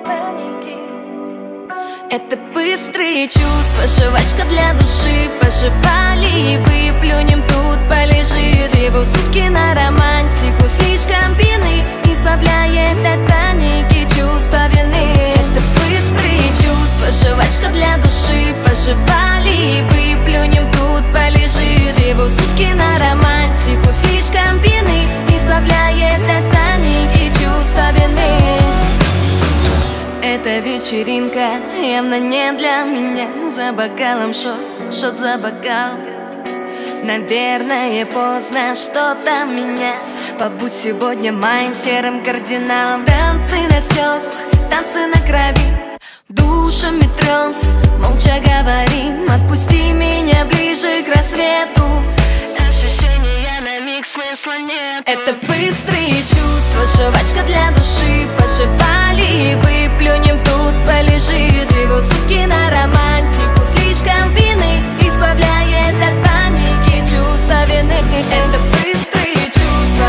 паники. Это быстрые чувства, жвачка для души. Пожевали и выплюнем, тут полежит. Всего сутки на романтику, слишком пьяны, избавляет от паники чувство вины. Это быстрые чувства, жвачка для души. Пожевали и выплюнем, тут полежит. Всего сутки на романтику, слишком пьяны, избавляет от паники чувство вины. Эта вечеринка явно не для меня. За бокалом шот, шот за бокал. Наверное, поздно что-то менять. Побудь сегодня моим серым кардиналом. Танцы на стеклах, танцы на крови. Душами тремся, молча говорим. Отпусти меня ближе к рассвету. Ощущения на миг, смысла нет. Это быстрые чувства, жвачка для души. Пожевали и выплюнем, тут полежит. Всего сутки на романтику, слишком пьяны, избавляет от паники чувство вины. Это быстрые чувства.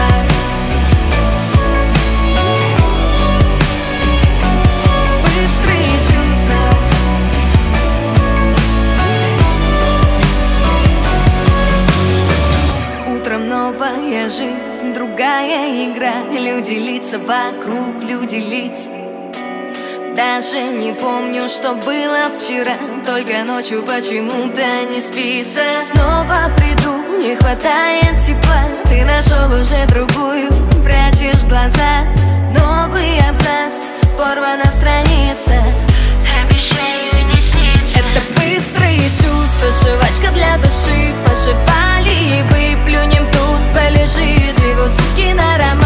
Быстрые чувства. Утром новая жизнь, другая игра. Люди, лица вокруг, люди, лица. Даже не помню, что было вчера. Только ночью почему-то не спится. Снова приду, не хватает тепла. Ты нашел уже другую, прячешь глаза. Новый абзац, порвана страница. Обещаю, не снится. Это быстрые чувства, жвачка для души. Пожевали и выплюнем, тут полежит. Всего сутки на роман.